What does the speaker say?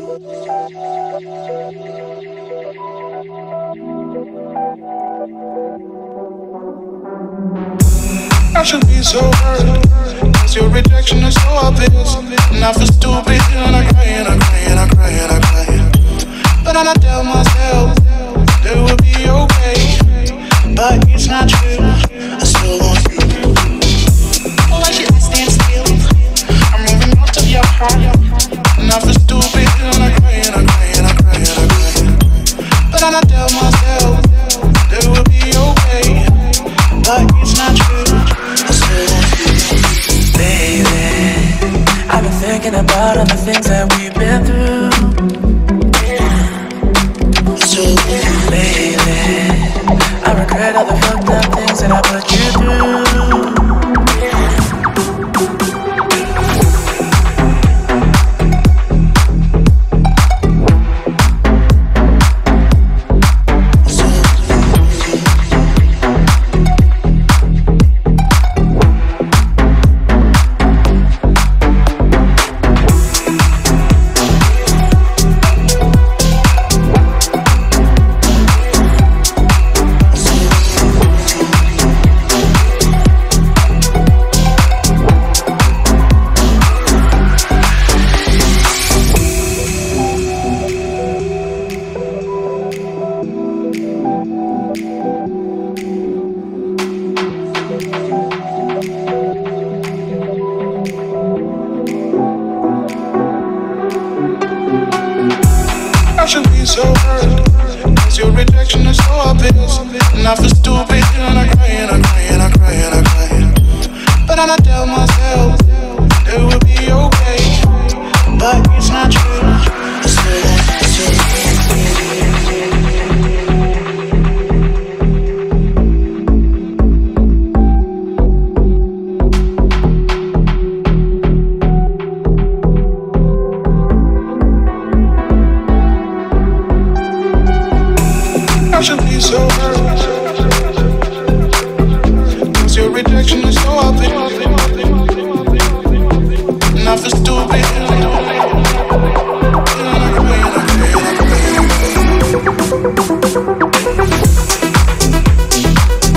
I should be so hurt, cause your rejection is so obvious. And I feel stupid and I cry and I cry and I cry and I cry. But then I tell myself that it will be okay. But it's not true, I still want you. Oh, why should I stand still? I'm moving out of your heart. And I feel stupid and I cry and I cry and I cry and I cry. But then I tell myself that it will be okay. But it's not true, I still want you. Baby, I've been thinking about all the things that we've been through. So, baby, I regret all the fucked up things that I put you through. I should be so hurt, cause your rejection is so obvious. And I feel stupid and I cry and I cry and I cry and I cry. But then I tell myself that it will be okay. But it's not true, I still want you. I should be so hurt, cause your rejection is so obvious. And I feel stupid.